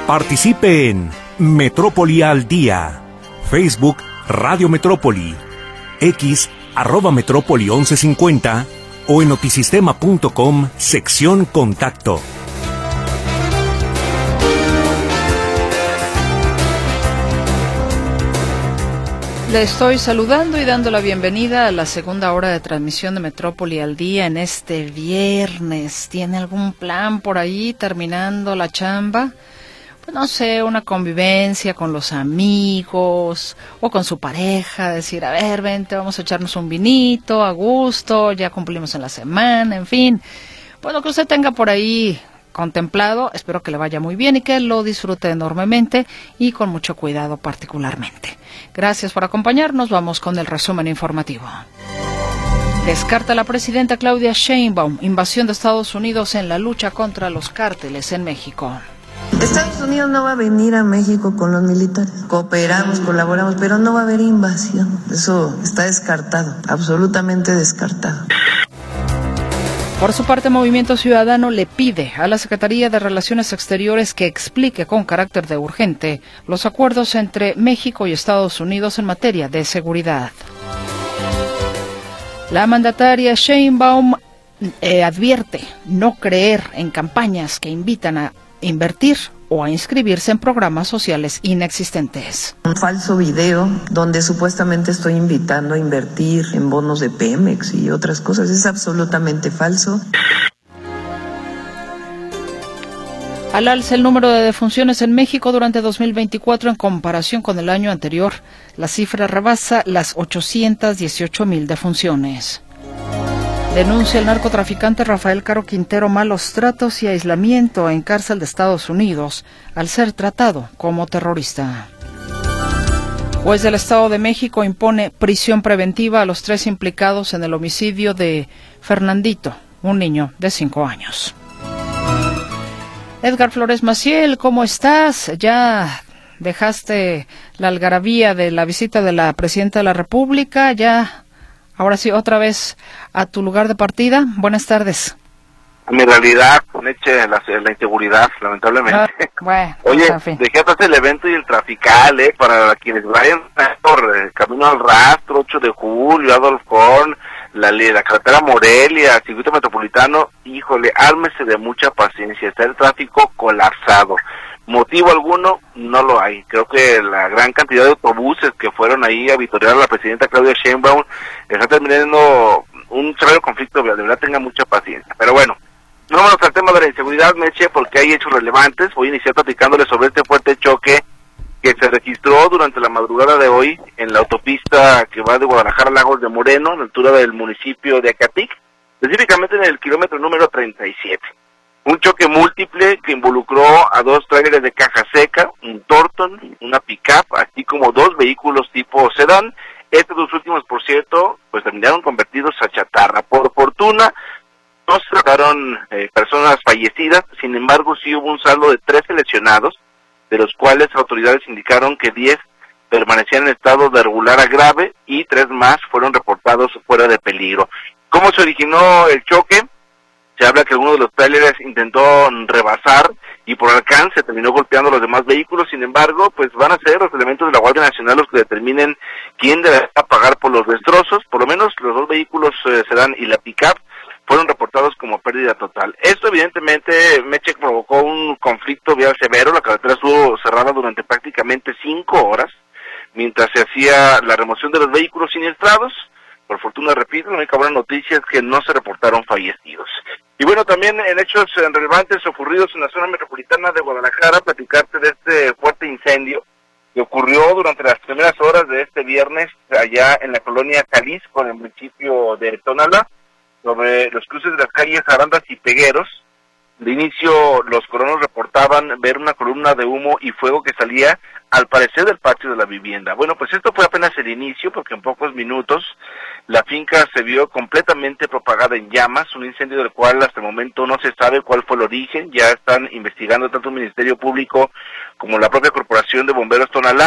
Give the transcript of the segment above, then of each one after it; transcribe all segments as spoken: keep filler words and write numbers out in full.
Participe en Metrópoli al Día, Facebook Radio Metrópoli, X arroba Metrópoli once cincuenta o en notisistema punto com, sección Contacto. Le estoy saludando y dando la bienvenida a la segunda hora de transmisión de Metrópoli al Día en este viernes. ¿Tiene algún plan por ahí terminando la chamba? Pues no sé, una convivencia con los amigos o con su pareja, decir, a ver, vente, vamos a echarnos un vinito a gusto, ya cumplimos en la semana, en fin. Pues lo que usted tenga por ahí contemplado, espero que le vaya muy bien y que lo disfrute enormemente y con mucho cuidado particularmente. Gracias por acompañarnos, vamos con el resumen informativo. Descarta la presidenta Claudia Sheinbaum invasión de Estados Unidos en la lucha contra los cárteles en México. Estados Unidos no va a venir a México con los militares. Cooperamos, colaboramos, pero no va a haber invasión. Eso está descartado, absolutamente descartado. Por su parte, Movimiento Ciudadano le pide a la Secretaría de Relaciones Exteriores que explique con carácter de urgente los acuerdos entre México y Estados Unidos en materia de seguridad. La mandataria Sheinbaum eh, advierte no creer en campañas que invitan a invertir o a inscribirse en programas sociales inexistentes. Un falso video donde supuestamente estoy invitando a invertir en bonos de Pemex y otras cosas. Es absolutamente falso. Al alza el número de defunciones en México durante dos mil veinticuatro en comparación con el año anterior. La cifra rebasa las ochocientas dieciocho mil defunciones. Denuncia el narcotraficante Rafael Caro Quintero malos tratos y aislamiento en cárcel de Estados Unidos al ser tratado como terrorista. Juez del Estado de México impone prisión preventiva a los tres implicados en el homicidio de Fernandito, un niño de cinco años. Edgar Flores Maciel, ¿cómo estás? ¿Ya dejaste la algarabía de la visita de la Presidenta de la República? ¿Ya? Ahora sí, otra vez a tu lugar de partida. Buenas tardes. A mi realidad, con eche la, la inseguridad, lamentablemente. Ah, bueno, Oye, en fin. dejé atrás el evento y el trafical, ¿eh? Para quienes vayan por el Camino al Rastro, ocho de julio, Adolf Horn, la, la carretera Morelia, circuito metropolitano, híjole, ármese de mucha paciencia, está el tráfico colapsado. Motivo alguno no lo hay. Creo que la gran cantidad de autobuses que fueron ahí a vitorear a la presidenta Claudia Sheinbaum está terminando un severo conflicto, de verdad tenga mucha paciencia. Pero bueno, no vamos al tema de la inseguridad, Meche, porque hay hechos relevantes. Voy a iniciar platicándoles sobre este fuerte choque que se registró durante la madrugada de hoy en la autopista que va de Guadalajara a Lagos de Moreno, a la altura del municipio de Acatic, específicamente en el kilómetro número treinta y siete. Un choque múltiple que involucró a dos tráileres de caja seca, un Torton, una pick-up, así como dos vehículos tipo sedán. Estos dos últimos, por cierto, pues terminaron convertidos a chatarra. Por fortuna, no se trataron eh, personas fallecidas, sin embargo sí hubo un saldo de trece lesionados, de los cuales autoridades indicaron que diez permanecían en estado de regular a grave y tres más fueron reportados fuera de peligro. ¿Cómo se originó el choque? Se habla que alguno de los tráileres intentó rebasar y por alcance terminó golpeando a los demás vehículos. Sin embargo, pues van a ser los elementos de la Guardia Nacional los que determinen quién deberá pagar por los destrozos. Por lo menos los dos vehículos eh, sedán y la pick-up fueron reportados como pérdida total. Esto evidentemente, Meche, provocó un conflicto vial severo. La carretera estuvo cerrada durante prácticamente cinco horas mientras se hacía la remoción de los vehículos siniestrados. Por fortuna, repito, la única buena noticia es que no se reportaron fallecidos. Y bueno, también en hechos relevantes ocurridos en la zona metropolitana de Guadalajara, platicarte de este fuerte incendio que ocurrió durante las primeras horas de este viernes allá en la colonia Jalisco, en el municipio de Tonalá, sobre los cruces de las calles Arandas y Pegueros. De inicio, los colonos reportaban ver una columna de humo y fuego que salía, al parecer, del patio de la vivienda. Bueno, pues esto fue apenas el inicio, porque en pocos minutos la finca se vio completamente propagada en llamas, un incendio del cual hasta el momento no se sabe cuál fue el origen. Ya están investigando tanto el Ministerio Público como la propia Corporación de Bomberos Tonalá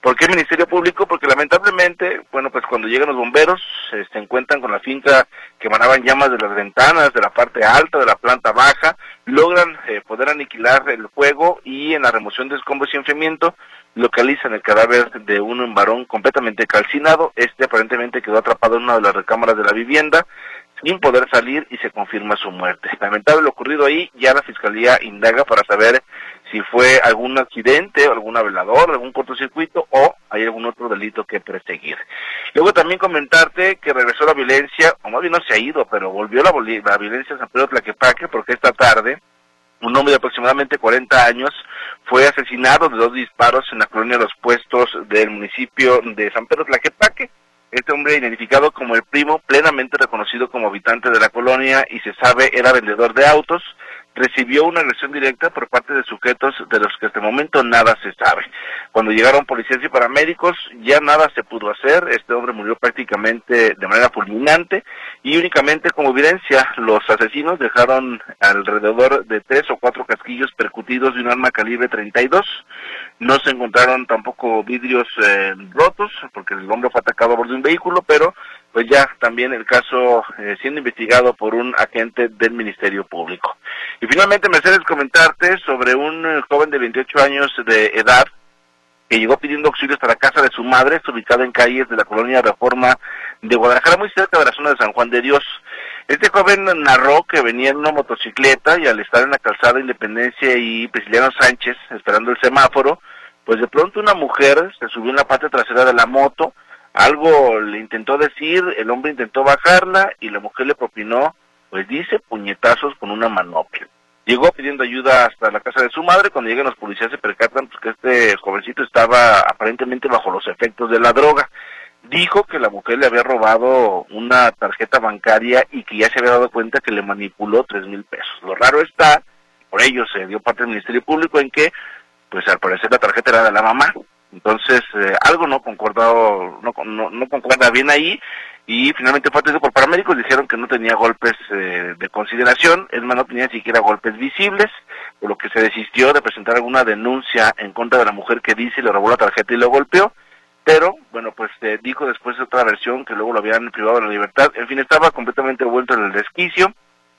¿Por qué Ministerio Público? Porque lamentablemente, bueno, pues cuando llegan los bomberos, eh, se encuentran con la finca que emanaban llamas de las ventanas, de la parte alta, de la planta baja, logran eh, poder aniquilar el fuego y en la remoción de escombros y enfriamiento localizan el cadáver de un varón completamente calcinado. Este aparentemente quedó atrapado en una de las recámaras de la vivienda sin poder salir y se confirma su muerte. Lamentable lo ocurrido ahí, ya la Fiscalía indaga para saber si fue algún accidente, algún velador, algún cortocircuito o hay algún otro delito que perseguir. Luego también comentarte que regresó la violencia, o más bien no se ha ido, pero volvió la, la violencia en San Pedro Tlaquepaque, porque esta tarde un hombre de aproximadamente cuarenta años fue asesinado de dos disparos en la colonia Los Puestos del municipio de San Pedro Tlaquepaque. Este hombre, identificado como el primo, plenamente reconocido como habitante de la colonia y se sabe era vendedor de autos, recibió una agresión directa por parte de sujetos de los que hasta el momento nada se sabe. Cuando llegaron policías y paramédicos, ya nada se pudo hacer. Este hombre murió prácticamente de manera fulminante y únicamente como evidencia los asesinos dejaron alrededor de tres o cuatro casquillos percutidos de un arma calibre treinta y dos. No se encontraron tampoco vidrios eh, rotos, porque el hombre fue atacado a bordo de un vehículo, pero pues ya también el caso eh, siendo investigado por un agente del Ministerio Público. Y finalmente, Mercedes, comentarte sobre un eh, joven de veintiocho años de edad que llegó pidiendo auxilio hasta la casa de su madre, está ubicada en calles de la colonia Reforma de Guadalajara, muy cerca de la zona de San Juan de Dios. Este joven narró que venía en una motocicleta y al estar en la calzada Independencia y Prisciliano Sánchez, esperando el semáforo, pues de pronto una mujer se subió en la parte trasera de la moto, algo le intentó decir, el hombre intentó bajarla y la mujer le propinó, pues dice, puñetazos con una manopla. Llegó pidiendo ayuda hasta la casa de su madre. Cuando llegan los policías se percatan pues, que este jovencito estaba aparentemente bajo los efectos de la droga. Dijo que la mujer le había robado una tarjeta bancaria y que ya se había dado cuenta que le manipuló tres mil pesos. Lo raro está, por ello se dio parte del Ministerio Público en que, pues al parecer la tarjeta era de la mamá. Entonces, eh, algo no concordado, no, no, no concuerda bien ahí, y finalmente fue atendido por paramédicos, dijeron que no tenía golpes eh, de consideración, es más, no tenía ni siquiera golpes visibles, por lo que se desistió de presentar alguna denuncia en contra de la mujer que dice le robó la tarjeta y lo golpeó, pero, bueno, pues eh, dijo después otra versión que luego lo habían privado de la libertad. En fin, estaba completamente vuelto en el desquicio,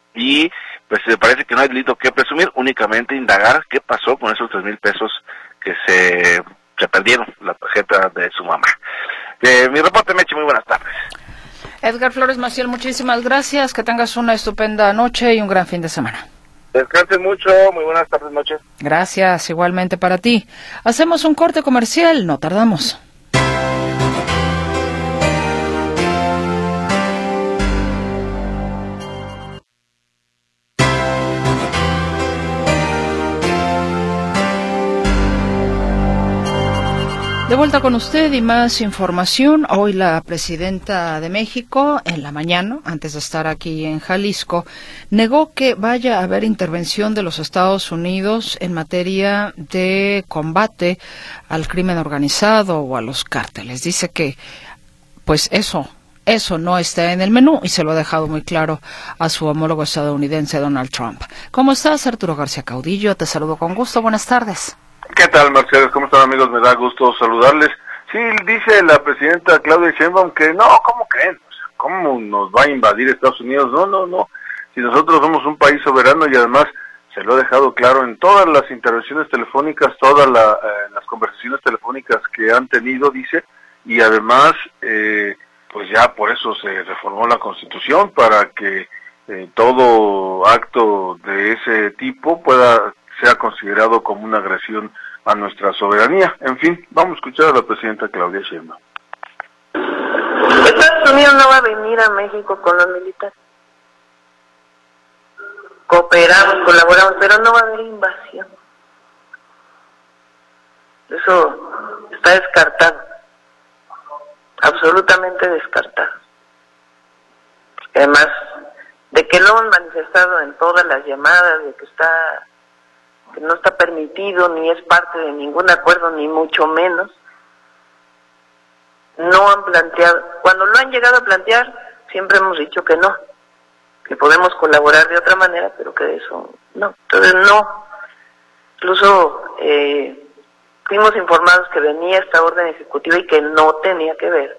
y pues eh, parece que no hay delito que presumir, únicamente indagar qué pasó con esos tres mil pesos que se... se perdieron la tarjeta de su mamá. Eh, mi reporte, Meche, muy buenas tardes. Edgar Flores Maciel, muchísimas gracias, que tengas una estupenda noche y un gran fin de semana. Descansen mucho, muy buenas tardes, noches. Gracias, igualmente para ti. Hacemos un corte comercial, no tardamos. De vuelta con usted y más información. Hoy la presidenta de México, en la mañana, antes de estar aquí en Jalisco, negó que vaya a haber intervención de los Estados Unidos en materia de combate al crimen organizado o a los cárteles. Dice que, pues eso, eso no está en el menú y se lo ha dejado muy claro a su homólogo estadounidense Donald Trump. ¿Cómo estás, Arturo García Caudillo? Te saludo con gusto. Buenas tardes. ¿Qué tal, Mercedes? ¿Cómo están, amigos? Me da gusto saludarles. Sí, dice la presidenta Claudia Sheinbaum que no, ¿cómo creen? ¿Cómo nos va a invadir Estados Unidos? No, no, no. Si nosotros somos un país soberano y además se lo ha dejado claro en todas las intervenciones telefónicas, todas la, eh, las conversaciones telefónicas que han tenido, dice, y además, eh, pues ya por eso se reformó la Constitución para que eh, todo acto de ese tipo pueda sea considerado como una agresión a nuestra soberanía. En fin, vamos a escuchar a la presidenta Claudia Sheinbaum. Estados Unidos no va a venir a México con los militares. Cooperamos, colaboramos, pero no va a haber invasión. Eso está descartado. Absolutamente descartado. Además, de que lo han manifestado en todas las llamadas, de que está que no está permitido, ni es parte de ningún acuerdo, ni mucho menos. No han planteado, cuando lo han llegado a plantear, siempre hemos dicho que no, que podemos colaborar de otra manera, pero que de eso no. Entonces no, incluso eh, fuimos informados que venía esta orden ejecutiva y que no tenía que ver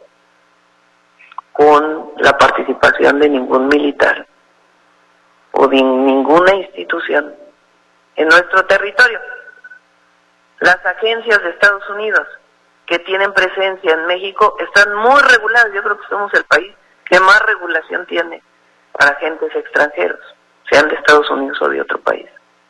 con la participación de ningún militar o de ninguna institución en nuestro territorio. Las agencias de Estados Unidos que tienen presencia en México están muy reguladas. Yo creo que somos el país que más regulación tiene para agentes extranjeros, sean de Estados Unidos o de otro país.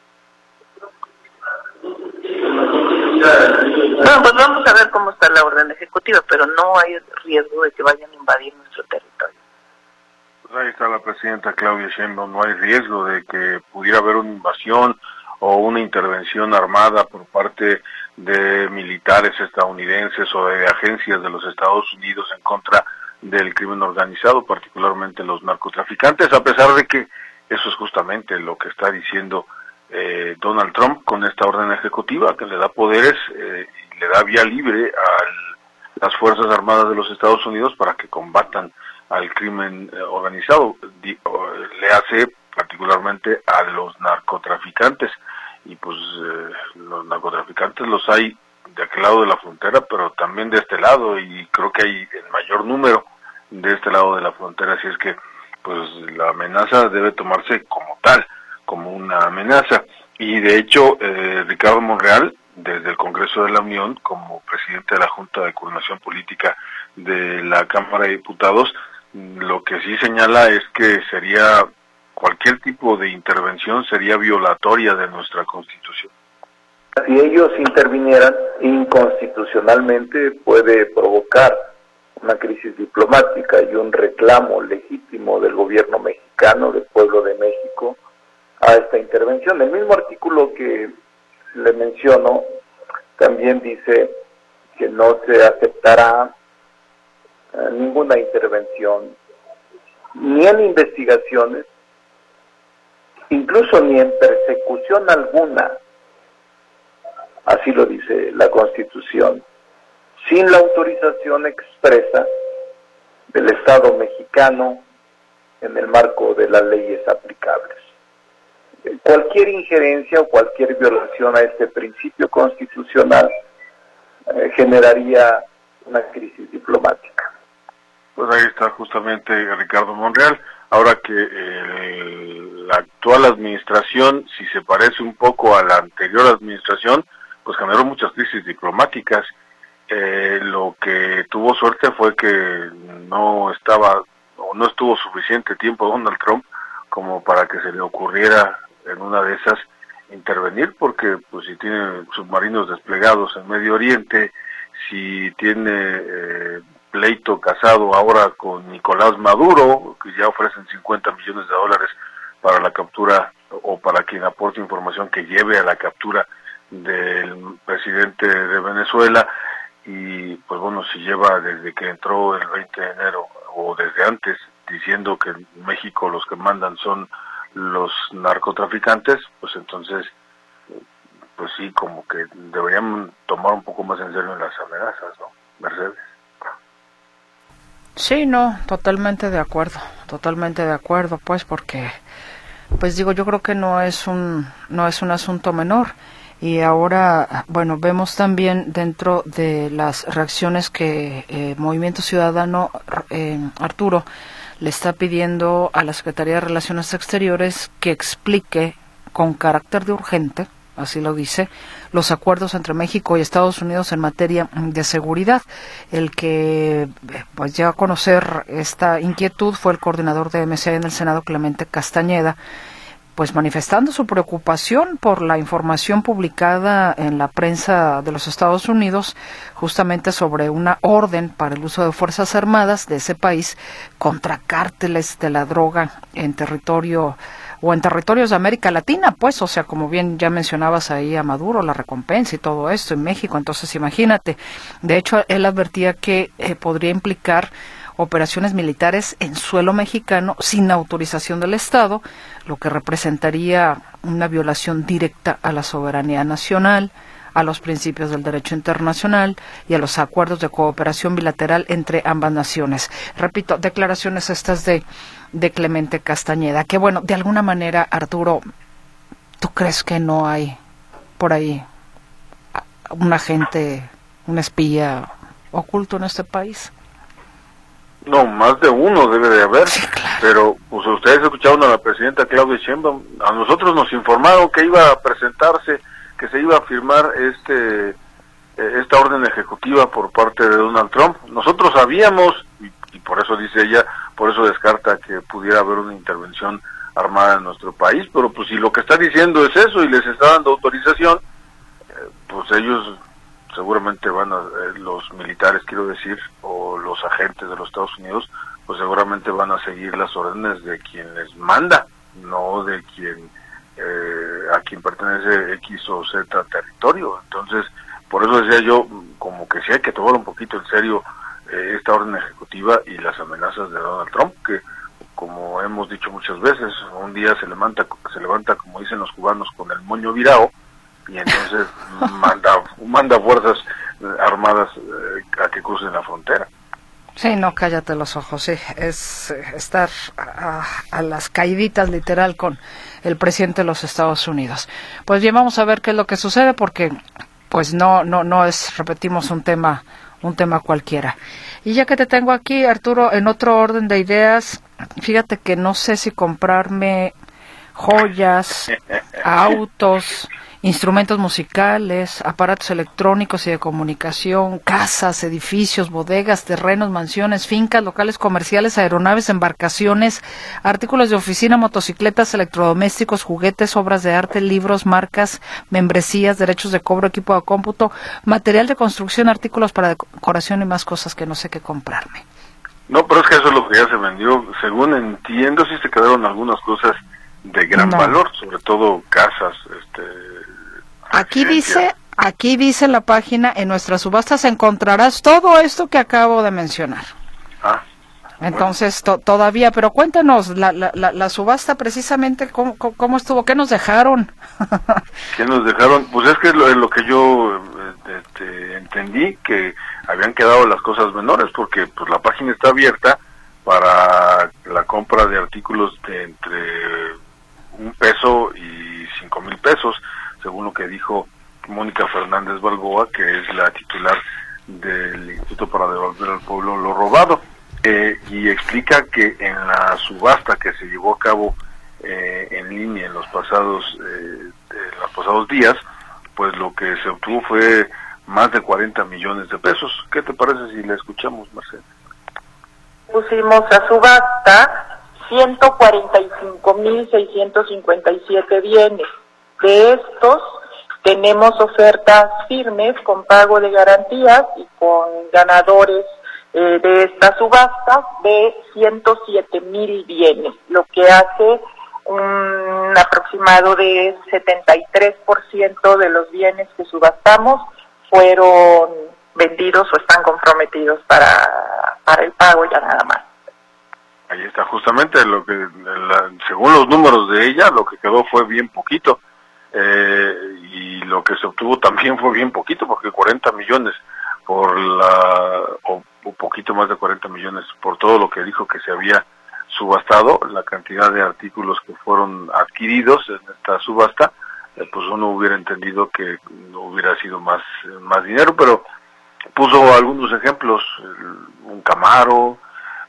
Bueno, pues vamos a ver cómo está la orden ejecutiva, pero no hay riesgo de que vayan a invadir nuestro territorio. Pues ahí está la presidenta Claudia Sheinbaum, no hay riesgo de que pudiera haber una invasión o una intervención armada por parte de militares estadounidenses o de agencias de los Estados Unidos en contra del crimen organizado, particularmente los narcotraficantes, a pesar de que eso es justamente lo que está diciendo eh, Donald Trump con esta orden ejecutiva, que le da poderes eh, y le da vía libre a las Fuerzas Armadas de los Estados Unidos para que combatan al crimen eh, organizado, Di, o, le hace particularmente a los narcotraficantes, y pues eh, los narcotraficantes los hay de aquel lado de la frontera, pero también de este lado, y creo que hay el mayor número de este lado de la frontera, así es que pues la amenaza debe tomarse como tal, como una amenaza. Y de hecho, eh, Ricardo Monreal, desde el Congreso de la Unión, como presidente de la Junta de Coordinación Política de la Cámara de Diputados, lo que sí señala es que sería cualquier tipo de intervención sería violatoria de nuestra Constitución. Si ellos intervinieran inconstitucionalmente, puede provocar una crisis diplomática y un reclamo legítimo del gobierno mexicano, del pueblo de México, a esta intervención. El mismo artículo que le menciono también dice que no se aceptará eh, ninguna intervención, ni en investigaciones, incluso ni en persecución alguna, así lo dice la Constitución, sin la autorización expresa del Estado mexicano en el marco de las leyes aplicables. Cualquier injerencia o cualquier violación a este principio constitucional eh, generaría una crisis diplomática. Pues ahí está justamente Ricardo Monreal. Ahora que eh, la actual administración, si se parece un poco a la anterior administración, pues generó muchas crisis diplomáticas. Eh, lo que tuvo suerte fue que no estaba o no estuvo suficiente tiempo Donald Trump como para que se le ocurriera en una de esas intervenir, porque pues si tiene submarinos desplegados en Medio Oriente, si tiene eh, pleito casado ahora con Nicolás Maduro, que ya ofrecen cincuenta millones de dólares para la captura o para quien aporte información que lleve a la captura del presidente de Venezuela, y pues bueno, si lleva desde que entró el veinte de enero o desde antes diciendo que en México los que mandan son los narcotraficantes, pues entonces pues sí, como que deberían tomar un poco más en serio las amenazas, ¿no, Mercedes? Sí, no, totalmente de acuerdo, totalmente de acuerdo, pues porque, pues digo, yo creo que no es un, no es un asunto menor. Y ahora, bueno, vemos también dentro de las reacciones que eh, Movimiento Ciudadano, eh, Arturo, le está pidiendo a la Secretaría de Relaciones Exteriores que explique con carácter de urgente, así lo dice, los acuerdos entre México y Estados Unidos en materia de seguridad. El que pues llegó a conocer esta inquietud fue el coordinador de M C en el Senado, Clemente Castañeda, pues manifestando su preocupación por la información publicada en la prensa de los Estados Unidos justamente sobre una orden para el uso de fuerzas armadas de ese país contra cárteles de la droga en territorio o en territorios de América Latina, pues, o sea, como bien ya mencionabas ahí a Maduro, la recompensa y todo esto en México, entonces imagínate. De hecho, él advertía que eh, podría implicar operaciones militares en suelo mexicano sin autorización del Estado, lo que representaría una violación directa a la soberanía nacional, a los principios del derecho internacional y a los acuerdos de cooperación bilateral entre ambas naciones. Repito, declaraciones estas de, de Clemente Castañeda, que bueno, de alguna manera, Arturo, ¿tú crees que no hay por ahí un agente, un espía oculto en este país. No, más de uno debe de haber, sí, claro. Pero pues ustedes escucharon a la presidenta Claudia Sheinbaum, a nosotros nos informaron que iba a presentarse, que se iba a firmar este eh, esta orden ejecutiva por parte de Donald Trump. Nosotros sabíamos, y, y por eso dice ella, por eso descarta que pudiera haber una intervención armada en nuestro país, pero pues si lo que está diciendo es eso y les está dando autorización, eh, pues ellos seguramente van a, eh, los militares quiero decir, o los agentes de los Estados Unidos, pues seguramente van a seguir las órdenes de quien les manda, no de quien, eh, a quien pertenece X o Z territorio. Entonces, por eso decía yo, como que sí hay que tomar un poquito en serio eh, esta orden ejecutiva y las amenazas de Donald Trump, que como hemos dicho muchas veces, un día se levanta, se levanta como dicen los cubanos, con el moño virado, y entonces manda manda fuerzas armadas eh, a que crucen la frontera. Sí, no, cállate los ojos, sí, es eh, estar a, a las caiditas literal con el presidente de los Estados Unidos. Pues bien, vamos a ver qué es lo que sucede, porque pues no no no es, repetimos, un tema un tema cualquiera. Y ya que te tengo aquí, Arturo, en otro orden de ideas, fíjate que no sé si comprarme joyas, autos, instrumentos musicales, aparatos electrónicos y de comunicación, casas, edificios, bodegas, terrenos, mansiones, fincas, locales comerciales, aeronaves, embarcaciones, artículos de oficina, motocicletas, electrodomésticos, juguetes, obras de arte, libros, marcas, membresías, derechos de cobro, equipo de cómputo, material de construcción, artículos para decoración y más cosas que no sé qué comprarme. No, pero es que eso es lo que ya se vendió. Según entiendo, sí se quedaron algunas cosas de gran no. valor, sobre todo casas, este... Aquí dice, aquí dice la página, en nuestras subastas encontrarás todo esto que acabo de mencionar. Ah, Entonces, to, todavía, pero cuéntanos, la, la, la, la subasta precisamente, ¿cómo, ¿cómo estuvo? ¿Qué nos dejaron? ¿Qué nos dejaron? Pues es que lo, lo que yo este, entendí, que habían quedado las cosas menores, porque pues la página está abierta para la compra de artículos de entre un peso y cinco mil pesos, según lo que dijo Mónica Fernández Balboa, que es la titular del Instituto para Devolver al Pueblo lo Robado, eh, y explica que en la subasta que se llevó a cabo eh, en línea en los pasados eh, en los pasados días, pues lo que se obtuvo fue más de cuarenta millones de pesos. ¿Qué te parece si la escuchamos, Marcela? Pusimos a subasta ciento cuarenta y cinco mil seiscientos cincuenta y siete bienes. De estos, tenemos ofertas firmes con pago de garantías y con ganadores eh, de esta subasta de ciento siete mil bienes, lo que hace un aproximado de setenta y tres por ciento de los bienes que subastamos fueron vendidos o están comprometidos para, para el pago ya nada más. Ahí está justamente lo que, la, según los números de ella, lo que quedó fue bien poquito. Eh, y lo que se obtuvo también fue bien poquito, porque cuarenta millones por la, o un poquito más de cuarenta millones por todo lo que dijo que se había subastado, la cantidad de artículos que fueron adquiridos en esta subasta, eh, pues uno hubiera entendido que no hubiera sido más, más dinero, pero puso algunos ejemplos, un Camaro,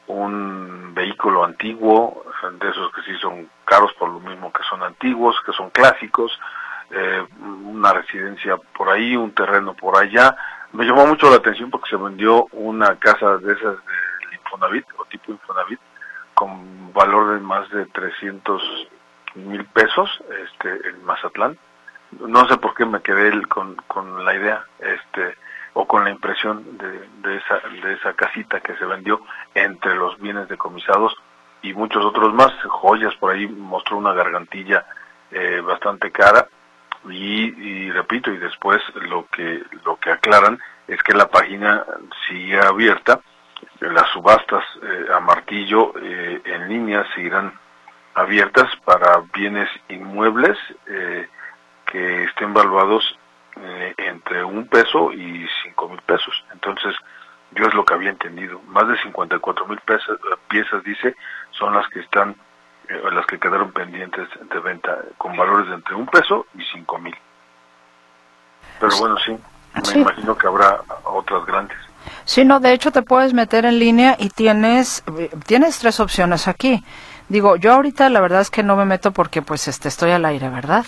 un vehículo antiguo, de esos que sí son caros por lo mismo que son antiguos, que son clásicos, eh, una residencia por ahí, un terreno por allá. Me llamó mucho la atención porque se vendió una casa de esas de Infonavit, o tipo Infonavit, con valor de más de trescientos mil pesos, este, en Mazatlán. No sé por qué me quedé con, con la idea, este, o con la impresión de, de esa, de esa casita que se vendió entre los bienes decomisados y muchos otros más, joyas. Por ahí mostró una gargantilla eh, bastante cara, y, y repito, y después lo que lo que aclaran es que la página sigue abierta, las subastas eh, a martillo eh, en línea seguirán abiertas para bienes inmuebles eh, que estén valuados eh, entre un peso y cinco mil pesos. Entonces, yo es lo que había entendido, más de cincuenta y cuatro mil piezas, dice, son las que están, eh, las que quedaron pendientes de venta, con valores de entre un peso y cinco mil. Pero bueno, sí. Me Sí. imagino que habrá otras grandes. Sí, no, de hecho te puedes meter en línea y tienes tienes tres opciones aquí. Digo, yo ahorita la verdad es que no me meto porque pues este estoy al aire, ¿verdad?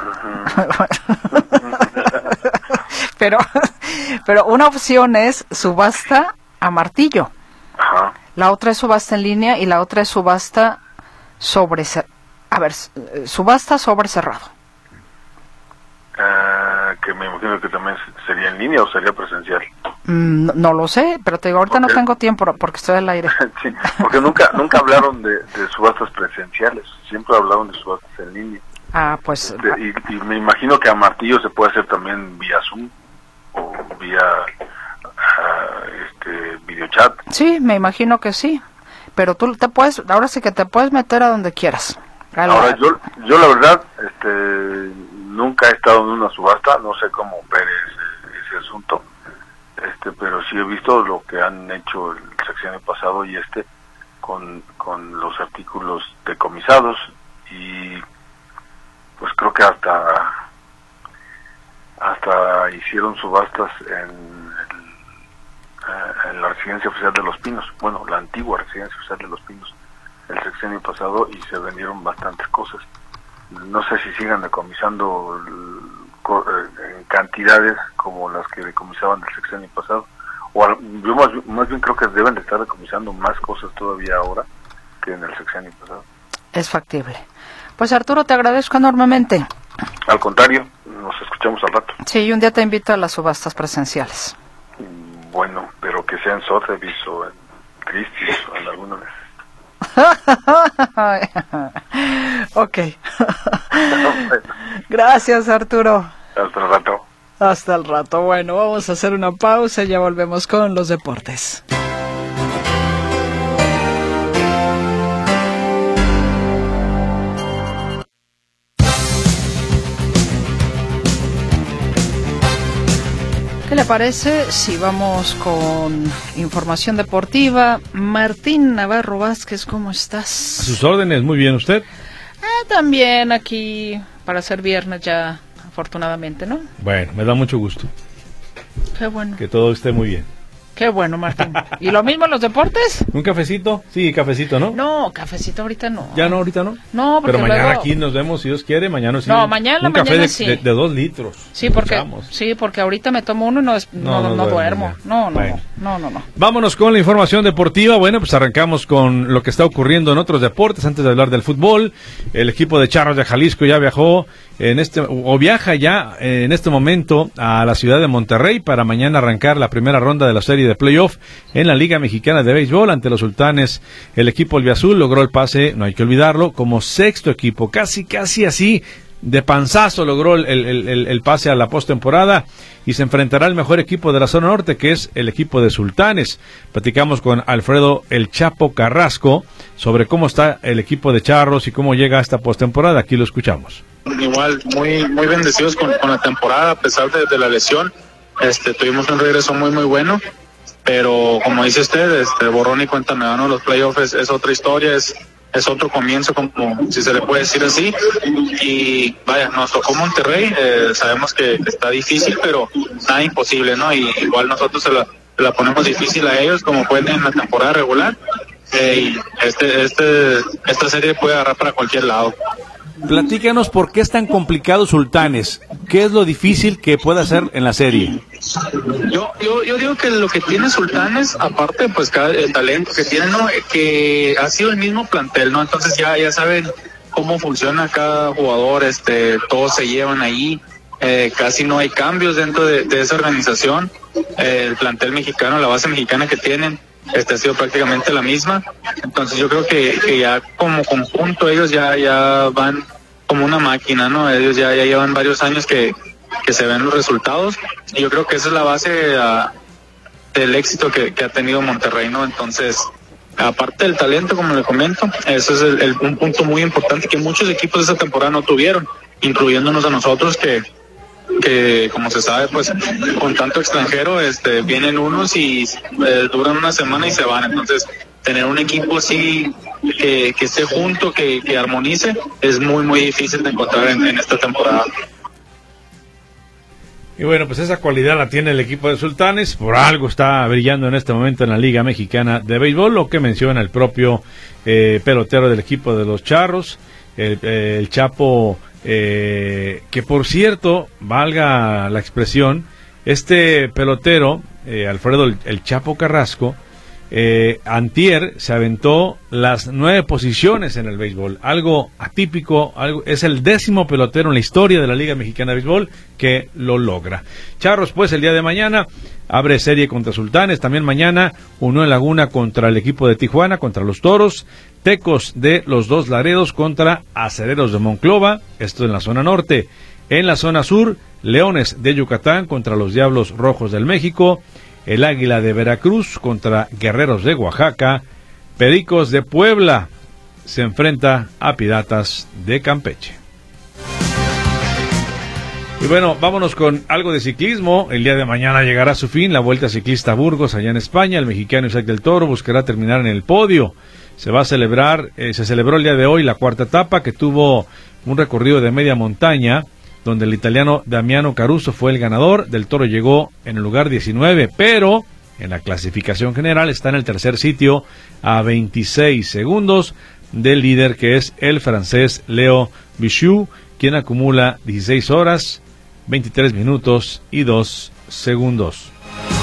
pero pero una opción es subasta a martillo. Ajá. La otra es subasta en línea y la otra es subasta sobre cer- a ver, subasta sobre cerrado. Uh, que me imagino que también sería en línea o sería presencial. Mm, no, no lo sé, pero te digo, ahorita Okay. no tengo tiempo porque estoy al aire. Sí, porque nunca nunca hablaron de, de subastas presenciales, siempre hablaron de subastas en línea. Ah, pues Este, y, y me imagino que a martillo se puede hacer también vía Zoom o vía uh, este videochat. sí, me imagino que sí. Pero tú te puedes, ahora sí que te puedes meter a donde quieras. A la- Ahora yo yo la verdad este nunca he estado en una subasta, no sé cómo opere ese, ese asunto, este pero sí he visto lo que han hecho el sexenio pasado y este con con los artículos decomisados y pues creo que hasta hasta hicieron subastas en, el, en la residencia oficial de Los Pinos, bueno, la antigua residencia oficial de Los Pinos, el sexenio pasado, y se vendieron bastantes cosas. No sé si sigan decomisando en cantidades como las que decomisaban el sexenio pasado, o al, yo más, más bien creo que deben de estar decomisando más cosas todavía ahora que en el sexenio pasado. Es factible. Pues Arturo, te agradezco enormemente. Al contrario, nos escuchamos al rato. Sí, y un día te invito a las subastas presenciales. Bueno, pero que sea en Sotheby's o en Christie's o en alguna vez. Ok. Gracias, Arturo. Hasta el rato. Hasta el rato. Bueno, vamos a hacer una pausa y ya volvemos con los deportes. ¿Qué le parece si vamos con información deportiva? Martín Navarro Vázquez, ¿cómo estás? A sus órdenes, muy bien, ¿usted? Ah, también aquí para ser viernes ya, afortunadamente, ¿no? Bueno, me da mucho gusto Qué bueno. que todo esté muy bien. Qué bueno, Martín. ¿Y lo mismo en los deportes? ¿Un cafecito? Sí, cafecito, ¿no? No, cafecito ahorita no. Ya no, ahorita no. No, porque Pero mañana luego... aquí nos vemos, si Dios quiere, mañana sí. No, mañana en la un café mañana de, sí. de, de dos litros. Sí, porque Empezamos. sí, porque ahorita me tomo uno y no, es- no, No, no, no no duermo duermo. ya. No, no, Bueno. no, no, no. Vámonos con la información deportiva. Bueno, pues arrancamos con lo que está ocurriendo en otros deportes. Antes de hablar del fútbol, el equipo de Charros de Jalisco ya viajó en este o viaja ya en este momento a la ciudad de Monterrey para mañana arrancar la primera ronda de la serie de playoff en la Liga Mexicana de Béisbol ante los Sultanes. El equipo albiazul logró el pase, no hay que olvidarlo, como sexto equipo, casi casi así de panzazo logró el, el, el, el pase a la postemporada y se enfrentará al mejor equipo de la zona norte, que es el equipo de Sultanes. Platicamos con Alfredo El Chapo Carrasco sobre cómo está el equipo de Charros y cómo llega a esta postemporada. Aquí lo escuchamos. Igual, muy muy bendecidos con, con la temporada a pesar de, de la lesión. Este, tuvimos un regreso muy muy bueno, pero como dice usted, este, borrón y cuenta nueva, ¿no? Los playoffs es, es otra historia, es es otro comienzo, como si se le puede decir así. Y vaya, nos tocó Monterrey, eh, sabemos que está difícil, pero nada imposible, ¿no? Y igual nosotros se la, se la ponemos difícil a ellos, como pueden en la temporada regular. Eh, y este, este, esta serie puede agarrar para cualquier lado. Platícanos por qué es tan complicado Sultanes. ¿Qué es lo difícil que puede hacer en la serie? Yo, yo, yo digo que lo que tiene Sultanes, aparte, pues cada el talento que tiene, ¿no? Que ha sido el mismo plantel, ¿no? Entonces ya, ya saben cómo funciona cada jugador, este, todos se llevan ahí, eh, casi no hay cambios dentro de, de esa organización. Eh, el plantel mexicano, la base mexicana que tienen, este ha sido prácticamente la misma. Entonces yo creo que, que ya como conjunto ellos ya, ya van como una máquina, ¿no? Ellos ya, ya llevan varios años que que se ven los resultados, y yo creo que esa es la base uh, del éxito que, que ha tenido Monterrey, ¿no? Entonces, aparte del talento, como le comento, eso es el, el, un punto muy importante que muchos equipos de esta temporada no tuvieron, incluyéndonos a nosotros que, que como se sabe, pues con tanto extranjero este, vienen unos y eh, duran una semana y se van. Entonces, tener un equipo así que, que esté junto, que, que armonice, es muy, muy difícil de encontrar en, en esta temporada. Y bueno, pues esa cualidad la tiene el equipo de Sultanes, por algo está brillando en este momento en la Liga Mexicana de Béisbol, lo que menciona el propio eh, pelotero del equipo de los Charros, el, eh, el Chapo, eh, que por cierto, valga la expresión, este pelotero, eh, Alfredo el, el Chapo Carrasco, Eh, antier se aventó las nueve posiciones en el béisbol, algo atípico, algo, es el décimo pelotero en la historia de la Liga Mexicana de Béisbol que lo logra. Charros, pues, el día de mañana abre serie contra Sultanes, también mañana Unión Laguna contra el equipo de Tijuana, contra los Toros, Tecos de los Dos Laredos contra Acereros de Monclova, esto en la zona norte. En la zona sur, Leones de Yucatán contra los Diablos Rojos del México, el Águila de Veracruz contra Guerreros de Oaxaca, Pericos de Puebla se enfrenta a Piratas de Campeche. Y bueno, vámonos con algo de ciclismo. El día de mañana llegará a su fin la Vuelta Ciclista a Burgos, allá en España. El mexicano Isaac del Toro buscará terminar en el podio. Se va a celebrar, eh, se celebró el día de hoy la cuarta etapa, que tuvo un recorrido de media montaña, donde el italiano Damiano Caruso fue el ganador. Del Toro llegó en el lugar diecinueve, pero en la clasificación general está en el tercer sitio a veintiséis segundos del líder, que es el francés Leo Bichou, quien acumula dieciséis horas, veintitrés minutos y dos segundos.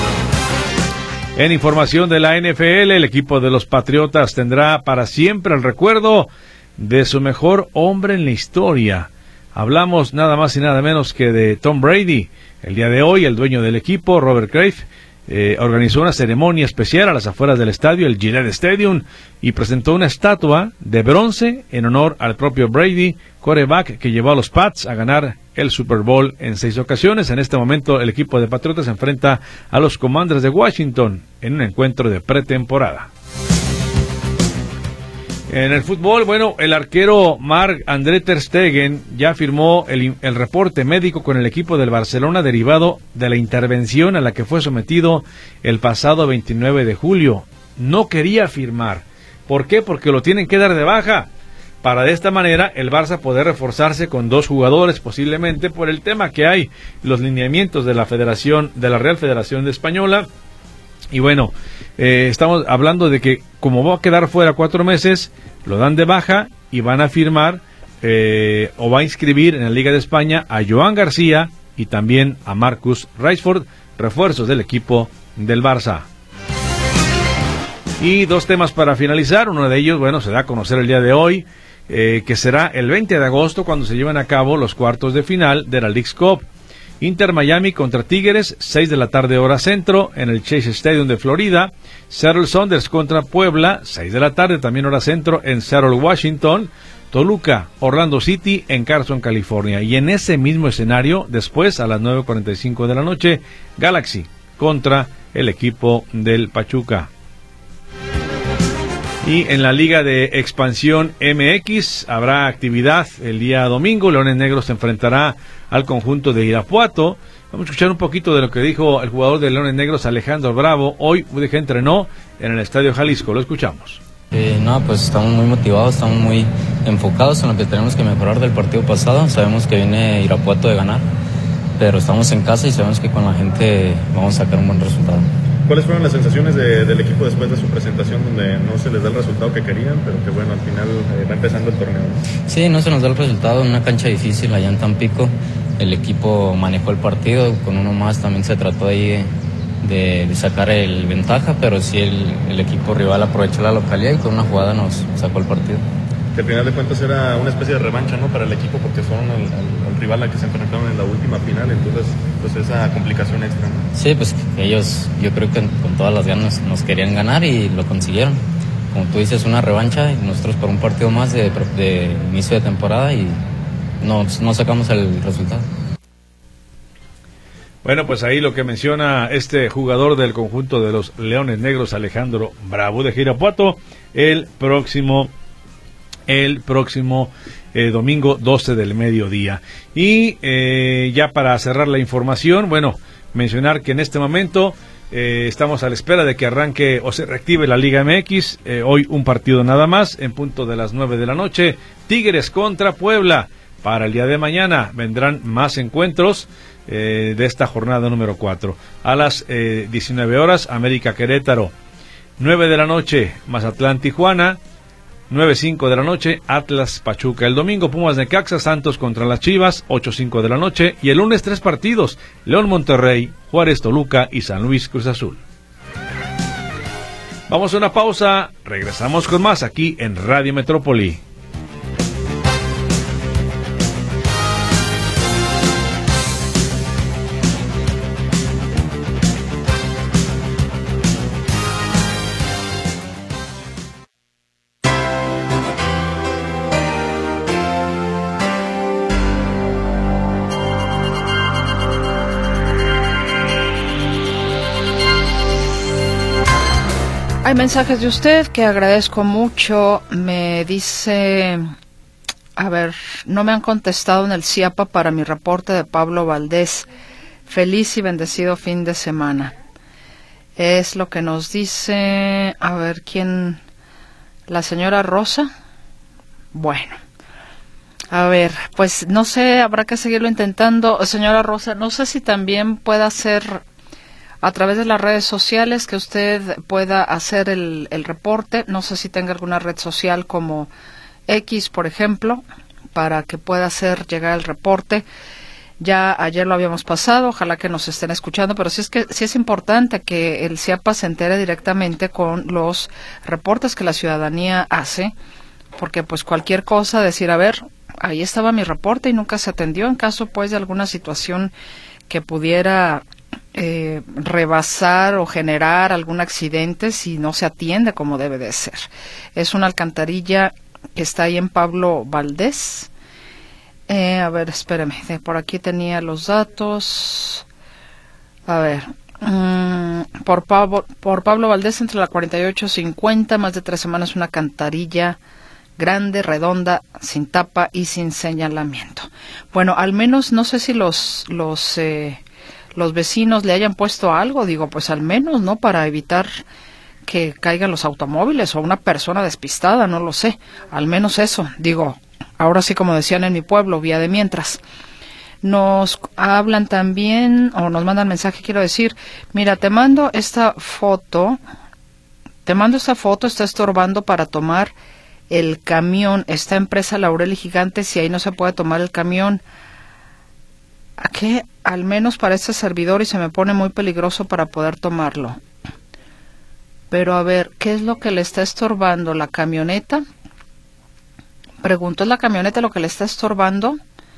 En información de la N F L, el equipo de los Patriotas tendrá para siempre el recuerdo de su mejor hombre en la historia. Hablamos nada más y nada menos que de Tom Brady. El día de hoy, el dueño del equipo, Robert Kraft, eh, organizó una ceremonia especial a las afueras del estadio, el Gillette Stadium, y presentó una estatua de bronce en honor al propio Brady, quarterback que llevó a los Pats a ganar el Super Bowl en seis ocasiones. En este momento, el equipo de Patriotas se enfrenta a los Commanders de Washington en un encuentro de pretemporada. En el fútbol, bueno, el arquero Marc-André ter Stegen ya firmó el, el reporte médico con el equipo del Barcelona derivado de la intervención a la que fue sometido el pasado veintinueve de julio. No quería firmar. ¿Por qué? Porque lo tienen que dar de baja, para de esta manera el Barça poder reforzarse con dos jugadores posiblemente por el tema que hay, los lineamientos de la Federación, de la Real Federación Española. Y bueno, eh, estamos hablando de que como va a quedar fuera cuatro meses, lo dan de baja y van a firmar eh, o va a inscribir en la Liga de España a Joan García y también a Marcus Rashford, refuerzos del equipo del Barça. Y dos temas para finalizar. Uno de ellos, bueno, se da a conocer el día de hoy, eh, que será el veinte de agosto cuando se lleven a cabo los cuartos de final de la Leagues Cup. Inter Miami contra Tigres, seis de la tarde hora centro, en el Chase Stadium de Florida. Seattle Sounders contra Puebla, seis de la tarde, también hora centro, en Seattle, Washington. Toluca, Orlando City, en Carson, California. Y en ese mismo escenario, después, a las nueve cuarenta y cinco de la noche, Galaxy contra el equipo del Pachuca. Y en la Liga de Expansión M X habrá actividad el día domingo. Leones Negros se enfrentará al conjunto de Irapuato. Vamos a escuchar un poquito de lo que dijo el jugador de Leones Negros, Alejandro Bravo. Hoy U D G entrenó en el Estadio Jalisco. Lo escuchamos. Eh, no, pues estamos muy motivados, estamos muy enfocados en lo que tenemos que mejorar del partido pasado. Sabemos que viene Irapuato de ganar, pero estamos en casa y sabemos que con la gente vamos a sacar un buen resultado. ¿Cuáles fueron las sensaciones de, del equipo después de su presentación, donde no se les da el resultado que querían, pero que bueno, al final eh, va empezando el torneo, ¿no? Sí, no se nos da el resultado en una cancha difícil allá en Tampico. El equipo manejó el partido, con uno más también se trató ahí de, de sacar el ventaja, pero sí el, el equipo rival aprovechó la localidad y con una jugada nos sacó el partido. Que al final de cuentas era una especie de revancha, ¿no?, para el equipo, porque fueron al, al, al rival al que se enfrentaron en la última final, entonces pues esa complicación extra, ¿no? Sí, pues ellos yo creo que con todas las ganas nos querían ganar y lo consiguieron. Como tú dices, una revancha y nosotros por un partido más de, de inicio de temporada y no, no sacamos el resultado. Bueno, pues ahí lo que menciona este jugador del conjunto de los Leones Negros, Alejandro Bravo de Irapuato, el próximo el próximo eh, domingo doce del mediodía. Y eh, ya para cerrar la información, bueno, mencionar que en este momento eh, estamos a la espera de que arranque o se reactive la Liga M X. Eh, hoy un partido nada más, en punto de las nueve de la noche, Tigres contra Puebla. Para el día de mañana vendrán más encuentros eh, de esta jornada número cuatro. A las eh, diecinueve horas, América Querétaro. nueve de la noche, Mazatlán Tijuana. nueve cinco de la noche, Atlas Pachuca. El domingo, Pumas Necaxa, Santos contra las Chivas, ocho cinco de la noche. Y el lunes, tres partidos, León Monterrey, Juárez Toluca y San Luis Cruz Azul. Vamos a una pausa, regresamos con más aquí en Radio Metrópoli. Hay mensajes de usted que agradezco mucho. Me dice, a ver, no me han contestado en el CIAPA para mi reporte de Pablo Valdés. Feliz y bendecido fin de semana. Es lo que nos dice, a ver, ¿quién? La señora Rosa. Bueno, a ver, pues no sé, habrá que seguirlo intentando. Señora Rosa, no sé si también pueda ser a través de las redes sociales que usted pueda hacer el, el reporte. No sé si tenga alguna red social como X, por ejemplo, para que pueda hacer llegar el reporte. Ya ayer lo habíamos pasado, ojalá que nos estén escuchando, pero sí es que sí es importante que el CIAPA se entere directamente con los reportes que la ciudadanía hace, porque pues cualquier cosa, decir, a ver, ahí estaba mi reporte y nunca se atendió, en caso pues de alguna situación que pudiera Eh, rebasar o generar algún accidente si no se atiende como debe de ser. Es una alcantarilla que está ahí en Pablo Valdés. Eh, a ver, espéreme, de por aquí tenía los datos. A ver, um, por, Pablo, por Pablo Valdés entre la cuarenta y ocho cincuenta, más de tres semanas, una alcantarilla grande, redonda, sin tapa y sin señalamiento. Bueno, al menos no sé si los los eh, los vecinos le hayan puesto algo, digo, pues al menos, ¿no? Para evitar que caigan los automóviles o una persona despistada, no lo sé, al menos eso, digo, ahora sí como decían en mi pueblo, vía de mientras. Nos hablan también, o nos mandan mensaje, quiero decir, mira, te mando esta foto, te mando esta foto, está estorbando para tomar el camión, esta empresa Laurel y Gigantes, y ahí no se puede tomar el camión. ¿A qué? Al menos para este servidor y se me pone muy peligroso para poder tomarlo. Pero a ver, ¿qué es lo que le está estorbando? ¿La camioneta? Pregunto, ¿es la camioneta lo que le está estorbando?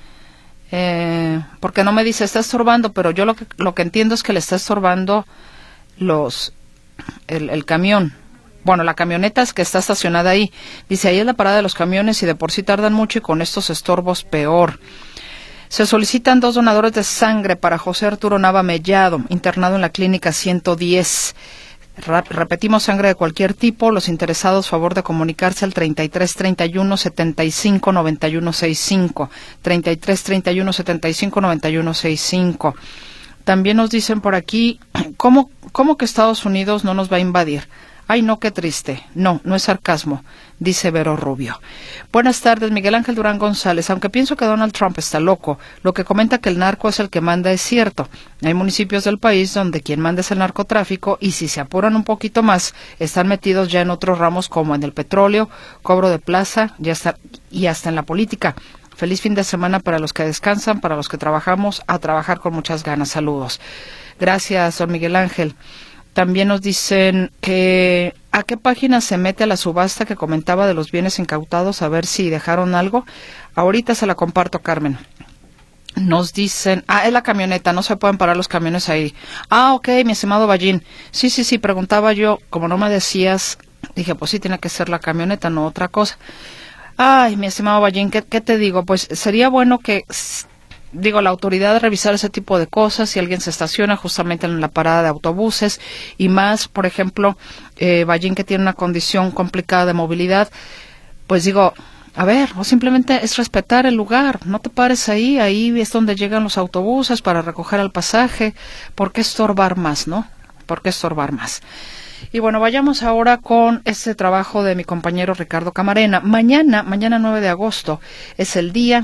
Eh, porque no me dice está estorbando, pero yo lo que, lo que entiendo es que le está estorbando los el, el camión. Bueno, la camioneta es que está estacionada ahí. Dice, ahí es la parada de los camiones y de por sí tardan mucho y con estos estorbos peor. Se solicitan dos donadores de sangre para José Arturo Nava Mellado, internado en la clínica ciento diez. Ra- repetimos, sangre de cualquier tipo. Los interesados, favor de comunicarse al treinta y tres treinta y uno setenta y cinco noventa y uno sesenta y cinco. treinta y tres treinta y uno setenta y cinco noventa y uno sesenta y cinco. También nos dicen por aquí, ¿cómo, cómo que Estados Unidos no nos va a invadir? Ay, no, qué triste. No, no es sarcasmo, dice Vero Rubio. Buenas tardes, Miguel Ángel Durán González. Aunque pienso que Donald Trump está loco, lo que comenta que el narco es el que manda es cierto. Hay municipios del país donde quien manda es el narcotráfico y si se apuran un poquito más, están metidos ya en otros ramos como en el petróleo, cobro de plaza ya está, y hasta en la política. Feliz fin de semana para los que descansan, para los que trabajamos, a trabajar con muchas ganas. Saludos. Gracias, don Miguel Ángel. También nos dicen que a qué página se mete a la subasta que comentaba de los bienes incautados, a ver si dejaron algo. Ahorita se la comparto, Carmen. Nos dicen, ah, es la camioneta, no se pueden parar los camiones ahí. Ah, ok, mi estimado Ballín. Sí, sí, sí, preguntaba yo, como no me decías, dije, pues sí, tiene que ser la camioneta, no otra cosa. Ay, mi estimado Ballín, ¿qué, qué te digo? Pues sería bueno que... Digo, la autoridad revisar ese tipo de cosas, si alguien se estaciona justamente en la parada de autobuses y más, por ejemplo, eh, Ballín que tiene una condición complicada de movilidad, pues digo, a ver, o simplemente es respetar el lugar, no te pares ahí, ahí es donde llegan los autobuses para recoger el pasaje, ¿por qué estorbar más, no? ¿Por qué estorbar más? Y bueno, vayamos ahora con este trabajo de mi compañero Ricardo Camarena. Mañana, mañana nueve de agosto, es el día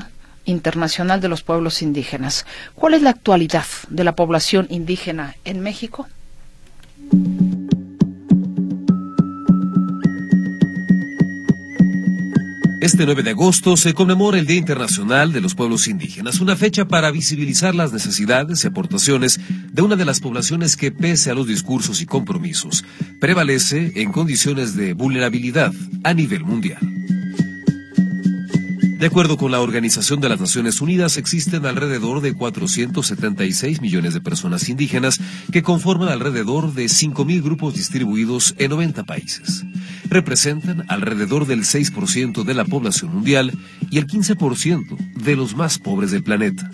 Internacional de los Pueblos Indígenas. ¿Cuál es la actualidad de la población indígena en México? Este nueve de agosto se conmemora el Día Internacional de los Pueblos Indígenas, una fecha para visibilizar las necesidades y aportaciones de una de las poblaciones que, pese a los discursos y compromisos, prevalece en condiciones de vulnerabilidad a nivel mundial. De acuerdo con la Organización de las Naciones Unidas, existen alrededor de cuatrocientos setenta y seis millones de personas indígenas que conforman alrededor de cinco mil grupos distribuidos en noventa países. Representan alrededor del seis por ciento de la población mundial y el quince por ciento de los más pobres del planeta.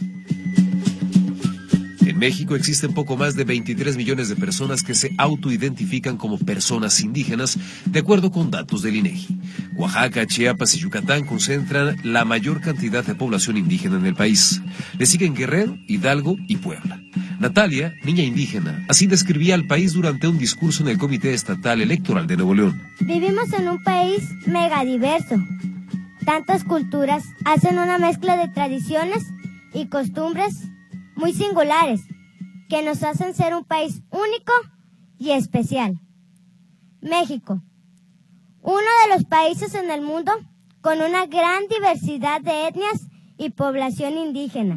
En México existen poco más de veintitrés millones de personas que se autoidentifican como personas indígenas, de acuerdo con datos del INEGI. Oaxaca, Chiapas y Yucatán concentran la mayor cantidad de población indígena en el país. Le siguen Guerrero, Hidalgo y Puebla. Natalia, niña indígena, así describía al país durante un discurso en el Comité Estatal Electoral de Nuevo León. Vivimos en un país megadiverso. Tantas culturas hacen una mezcla de tradiciones y costumbres muy singulares que nos hacen ser un país único y especial. México, uno de los países en el mundo con una gran diversidad de etnias y población indígena.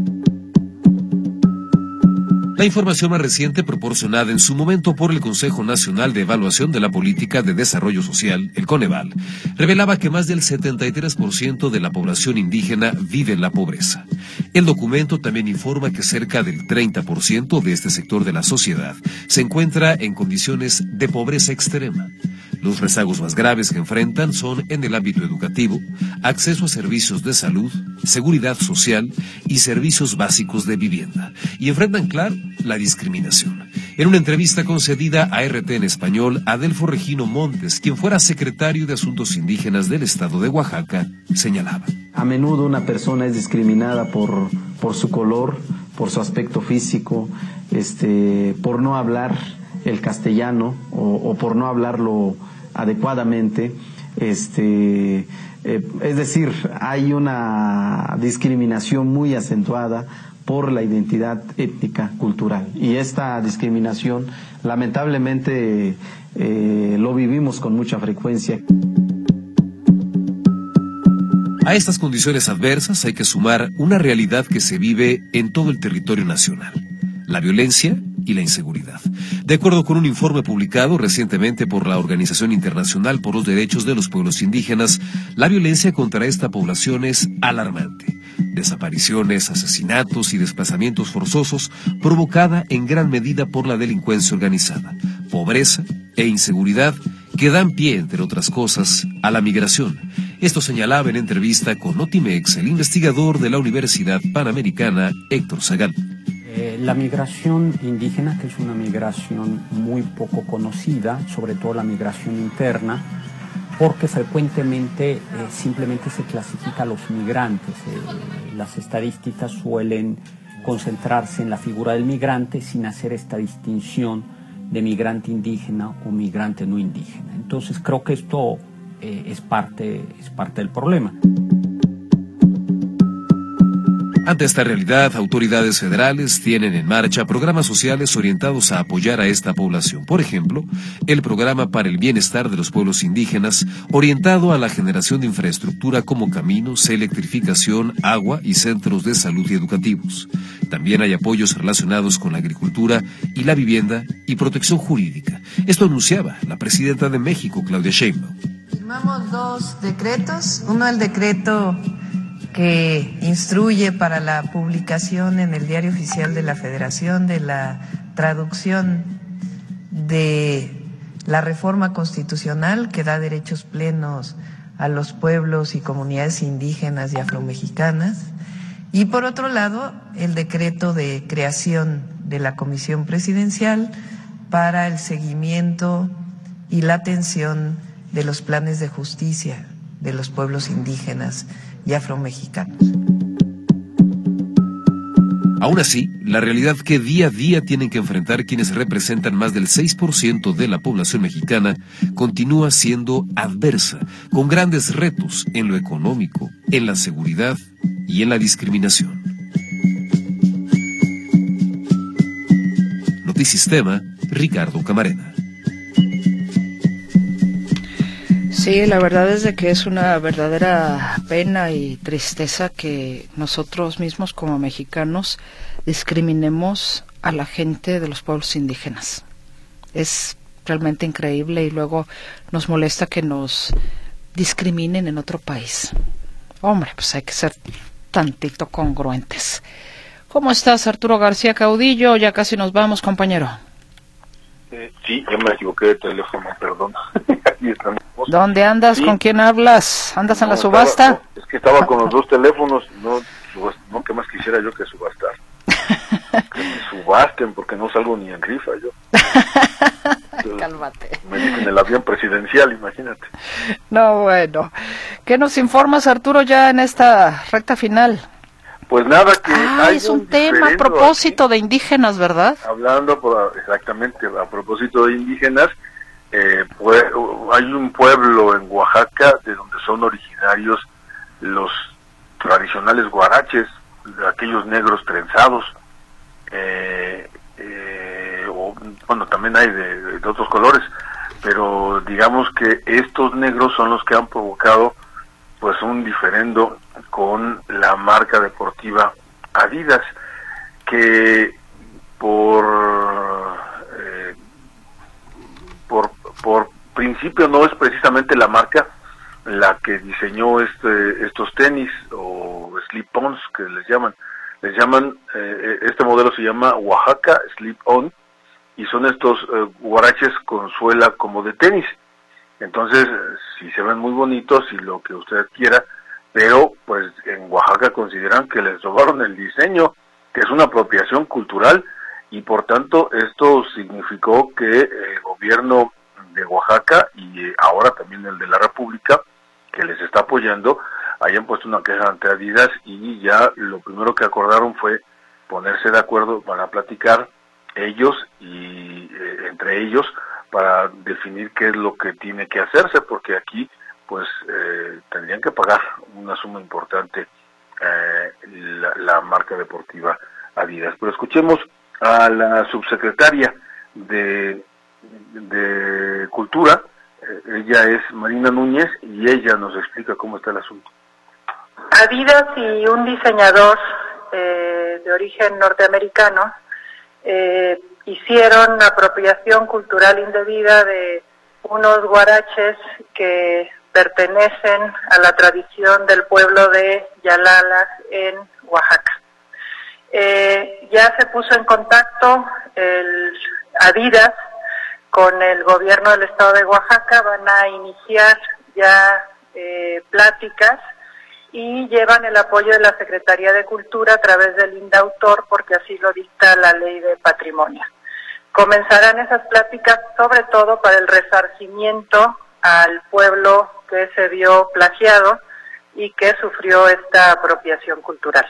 La información más reciente, proporcionada en su momento por el Consejo Nacional de Evaluación de la Política de Desarrollo Social, el Coneval, revelaba que más del setenta y tres por ciento de la población indígena vive en la pobreza. El documento también informa que cerca del treinta por ciento de este sector de la sociedad se encuentra en condiciones de pobreza extrema. Los rezagos más graves que enfrentan son en el ámbito educativo, acceso a servicios de salud, seguridad social y servicios básicos de vivienda. Y enfrentan, claro, la discriminación. En una entrevista concedida a R T en español, Adelfo Regino Montes, quien fuera secretario de Asuntos Indígenas del estado de Oaxaca, señalaba. A menudo una persona es discriminada por, por su color, por su aspecto físico, este, por no hablar el castellano o, o por no hablarlo adecuadamente, este, eh, es decir, hay una discriminación muy acentuada por la identidad étnica cultural, y esta discriminación lamentablemente eh, lo vivimos con mucha frecuencia. A estas condiciones adversas hay que sumar una realidad que se vive en todo el territorio nacional: la violencia y la inseguridad. De acuerdo con un informe publicado recientemente por la Organización Internacional por los Derechos de los Pueblos Indígenas, la violencia contra esta población es alarmante. Desapariciones, asesinatos y desplazamientos forzosos provocada en gran medida por la delincuencia organizada, pobreza e inseguridad que dan pie, entre otras cosas, a la migración. Esto señalaba en entrevista con Notimex el investigador de la Universidad Panamericana, Héctor Zagal. Eh, la migración indígena, que es una migración muy poco conocida, sobre todo la migración interna, porque frecuentemente eh, simplemente se clasifica a los migrantes. Eh, las estadísticas suelen concentrarse en la figura del migrante sin hacer esta distinción de migrante indígena o migrante no indígena. Entonces creo que esto eh, es parte, es parte del problema. Ante esta realidad, autoridades federales tienen en marcha programas sociales orientados a apoyar a esta población. Por ejemplo, el Programa para el Bienestar de los Pueblos Indígenas, orientado a la generación de infraestructura como caminos, electrificación, agua y centros de salud y educativos. También hay apoyos relacionados con la agricultura y la vivienda y protección jurídica. Esto anunciaba la presidenta de México, Claudia Sheinbaum. Firmamos dos decretos, uno el decreto que instruye para la publicación en el Diario Oficial de la Federación de la traducción de la reforma constitucional que da derechos plenos a los pueblos y comunidades indígenas y afromexicanas, y por otro lado el decreto de creación de la Comisión Presidencial para el seguimiento y la atención de los planes de justicia de los pueblos indígenas y afromexicanos. Aún así, la realidad que día a día tienen que enfrentar quienes representan más del seis por ciento de la población mexicana continúa siendo adversa, con grandes retos en lo económico, en la seguridad y en la discriminación. Notisistema, Ricardo Camarena. Sí, la verdad es de que es una verdadera pena y tristeza que nosotros mismos como mexicanos discriminemos a la gente de los pueblos indígenas. Es realmente increíble y luego nos molesta que nos discriminen en otro país. Hombre, pues hay que ser tantito congruentes. ¿Cómo estás, Arturo García Caudillo? Ya casi nos vamos, compañero. Eh, sí, yo me equivoqué de teléfono, perdón. Aquí estamos. ¿Dónde andas? Sí. ¿Con quién hablas? ¿Andas no, en la subasta? Estaba, no, es que estaba con los dos teléfonos. No, no, ¿qué más quisiera yo que subastar? Que me subasten, porque no salgo ni en rifa yo. Entonces, cálmate. Me dicen el avión presidencial, imagínate. No, bueno. ¿Qué nos informas, Arturo, ya en esta recta final? Pues nada, que ah, hay es un, un tema a propósito aquí, de indígenas, ¿verdad? Hablando por, exactamente a propósito de indígenas, eh, pues, hay un pueblo en Oaxaca de donde son originarios los tradicionales guaraches, aquellos negros trenzados, eh, eh, o, bueno, también hay de, de otros colores, pero digamos que estos negros son los que han provocado pues un diferendo con la marca deportiva Adidas, que por eh, por por principio no es precisamente la marca la que diseñó este estos tenis o slip-ons que les llaman les llaman eh, este modelo se llama Oaxaca Slip-On y son estos eh, guaraches con suela como de tenis. Entonces, sí se ven muy bonitos y lo que usted quiera, pero pues en Oaxaca consideran que les robaron el diseño, que es una apropiación cultural, y por tanto esto significó que el gobierno de Oaxaca y ahora también el de la República, que les está apoyando, hayan puesto una queja ante Adidas y ya lo primero que acordaron fue ponerse de acuerdo para platicar ellos y eh, entre ellos para definir qué es lo que tiene que hacerse, porque aquí pues eh, tendrían que pagar una suma importante eh, la, la marca deportiva Adidas. Pero escuchemos a la subsecretaria de, de Cultura, eh, ella es Marina Núñez y ella nos explica cómo está el asunto. Adidas y un diseñador eh, de origen norteamericano eh, hicieron apropiación cultural indebida de unos guaraches que pertenecen a la tradición del pueblo de Yalalas en Oaxaca. Eh, ya se puso en contacto el Adidas con el gobierno del estado de Oaxaca, van a iniciar ya eh, pláticas y llevan el apoyo de la Secretaría de Cultura a través del INDAUTOR porque así lo dicta la Ley de Patrimonio. Comenzarán esas pláticas sobre todo para el resarcimiento al pueblo que se vio plagiado y que sufrió esta apropiación cultural.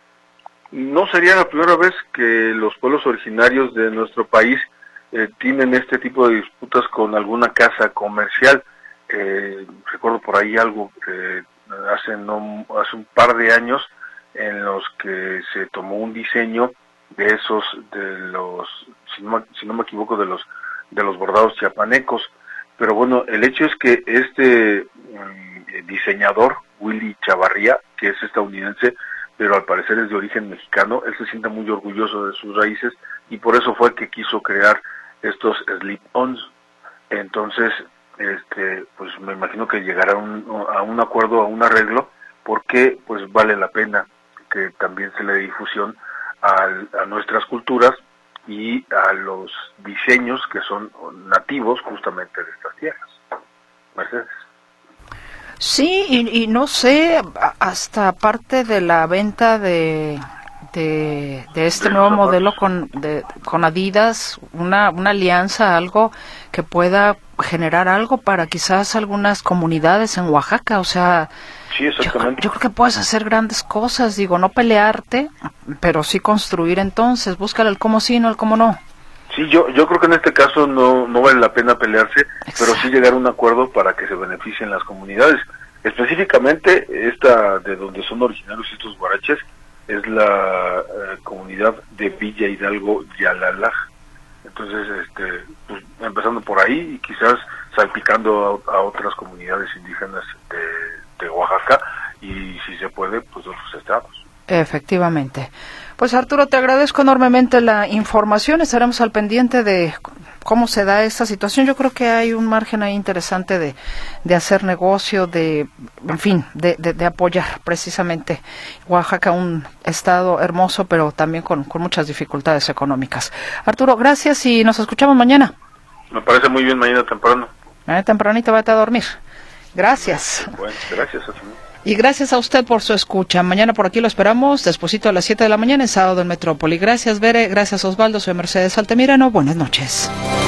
No sería la primera vez que los pueblos originarios de nuestro país eh, tienen este tipo de disputas con alguna casa comercial. Eh, recuerdo por ahí algo eh, hace, no, hace un par de años en los que se tomó un diseño de esos, de los, si no, si no me equivoco, de los de los bordados chiapanecos. Pero bueno, el hecho es que este um, diseñador, Willy Chavarría, que es estadounidense, pero al parecer es de origen mexicano, él se siente muy orgulloso de sus raíces y por eso fue que quiso crear estos slip-ons. Entonces, este, pues me imagino que llegará un, a un acuerdo, a un arreglo, porque pues vale la pena que también se le dé difusión a, a nuestras culturas y a los diseños que son nativos justamente de estas tierras. Mercedes. Sí, y, y no sé, hasta parte de la venta de de, de este nuevo modelo con de, con Adidas, una, una alianza, algo que pueda generar algo para quizás algunas comunidades en Oaxaca, o sea, sí, exactamente. Yo, yo creo que puedes hacer grandes cosas, digo, no pelearte, pero sí construir entonces, búscale el cómo sí, no el cómo no. Sí, yo yo creo que en este caso no no vale la pena pelearse, exacto, pero sí llegar a un acuerdo para que se beneficien las comunidades. Específicamente, esta de donde son originarios estos guaraches es la eh, comunidad de Villa Hidalgo Yalalaj. Entonces, este, pues, empezando por ahí y quizás salpicando a, a otras comunidades indígenas de, de Oaxaca y, si se puede, pues de otros estados. Efectivamente. Pues Arturo, te agradezco enormemente la información. Estaremos al pendiente de cómo se da esta situación. Yo creo que hay un margen ahí interesante de, de hacer negocio, de, en fin, de, de, de apoyar precisamente Oaxaca, un estado hermoso, pero también con, con muchas dificultades económicas. Arturo, gracias y nos escuchamos mañana. Me parece muy bien, mañana temprano. Mañana tempranito vete a dormir. Gracias. Bueno, gracias a ti. Y gracias a usted por su escucha. Mañana por aquí lo esperamos, despuesito a las siete de la mañana en Sábado en Metrópoli. Gracias, Bere. Gracias, Osvaldo. Soy Mercedes Altamirano. Buenas noches.